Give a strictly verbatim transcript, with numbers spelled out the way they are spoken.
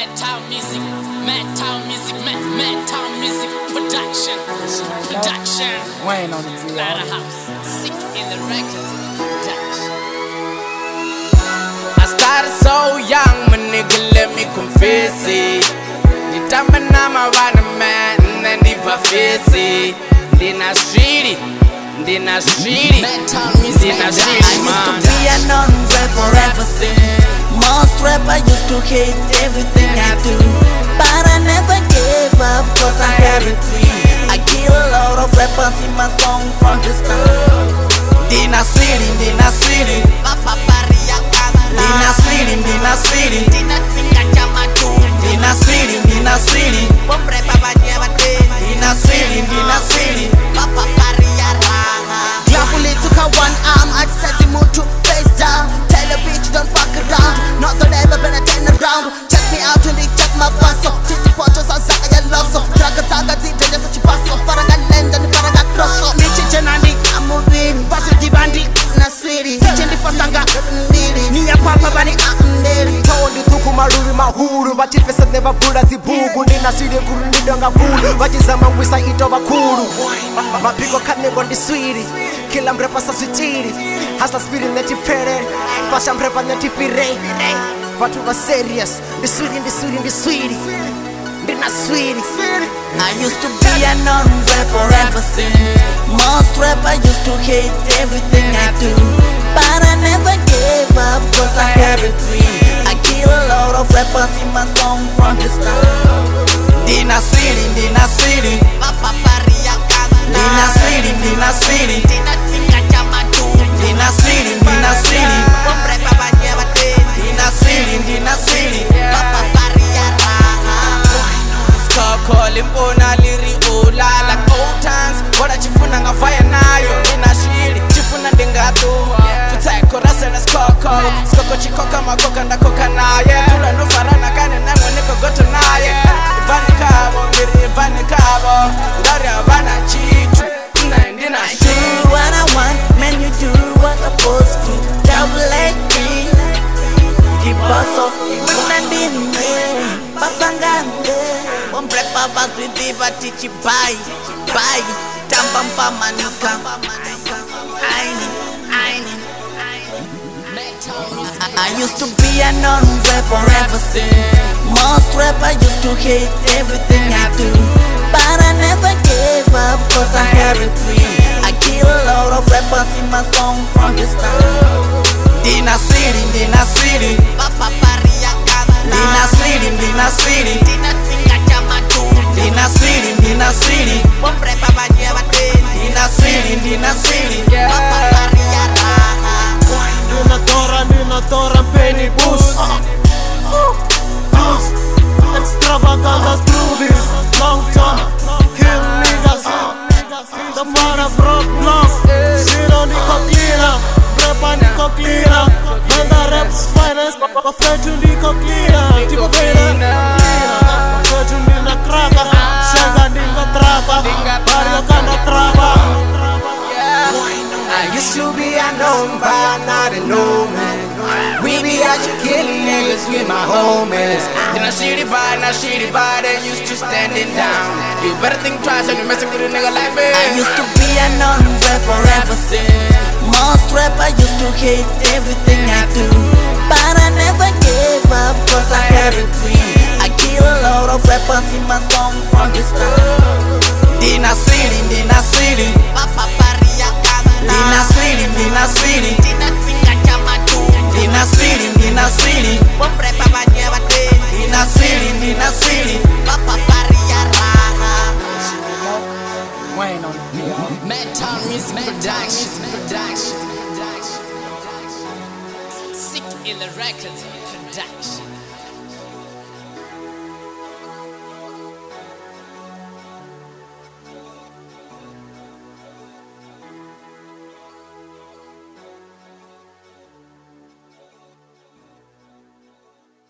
Metal music, metal music, me, metal music production, production. Wayne on the Slaughterhouse, sick in the records production. I started so young, my nigga, let me confess it. The time when I'm around a man, and then if I face it, then I street it, then I street it, Metal music, then I street it, man. I used to be a non-rapper ever since. Most rapper used to hate everything I do, but I never gave up cause I had it free. I kill a lot of rappers in my song from the start. Then I street it, then I street it, then I street it, then I street it, then I street it, then I street it, then I street it, then I street it. Globally took her one arm, I said to move to face down. Tell a bitch don't fuck around, not that ever been a ten around. Check me out and they check my pass up. Titi potos on Zaya Loso, Draga Taga Zita, just what you pass up. Faraga Lend and Faraga Cross up. Nichi Chenandi, I'm moving, Pasiti Bandi, Nasiri, Chendi Fasanga, Niri, Nia Papa Bani, Niri. Told you to Kumaruri Mahuru, but if it's never put at the Bugu, Nina City Kurundanga Bulu, but it's a man with a hit of a Kuru. My people can't never be sweetie. Kill them repas as it has a spirit that you pay. Fashion repas that you pay. But we were serious. The sweetie, the sweetie, the sweetie. They're not sweetie. I used to be a non-rapper ever since. Most rappers used to hate everything I do, but I never gave up cause I had it free. I kill a lot of rappers in my song from the start. Then I street it, then I street it, then I street it, then I street it, then I street it, then I street it, then I street it, then I street it. Calling Bona Liri Ola like old times. What a chifuna nga fire nayo, nina shiri chifuna dingato. Tutako rasa na skoko, skoko chikoka makoka ndakoka naye. Tula no farana kane nango niko goto naye. Ivani kabo, miri ivani kabo, ndari avana chichu, ndina shiri. Do what I want, man you do what I'm supposed to. Double leg me, keep us off, unandini, pasangande. Omprepa bagriti batichi bai, bai, tambamba manuka. Aini, aini. I used to be a non-rapper ever since. Most rappers used to hate everything I do, but I never gave up cause I had it free. I kill a lot of rappers in my song from the start. Then I street it, then I street it, then I street it, then I street it, then I street it, then I street it, then I street it, then I street it. Nina Tora, Nina Tora, Penny Boost. Extravaganza through this long term. Kill niggas. The father broke block. Zero Nico cleaner. Prepa Nico cleaner. Venda reps finance. Perfetu Nico cleaner. Tipo cleaner. Perfetu Nina traka. Sega Nico traka. Mario Kanda traka. I used to be a known but not a no man. We be out here killing niggas with my homies. Then I see the bar, now see the bar, they used to standing down. You better think twice when you messing with a nigga like me. I used to be a non-rapper ever since. Most rappers used to hate everything I do, but I never gave up cause I had it free. I kill a lot of rappers in my song from the start. Then I street it, then I street it, then I street it, then I street it, then I street it, then I street it, then I street it, then I street it. Wayne on the metal music production, production, sick in the records production.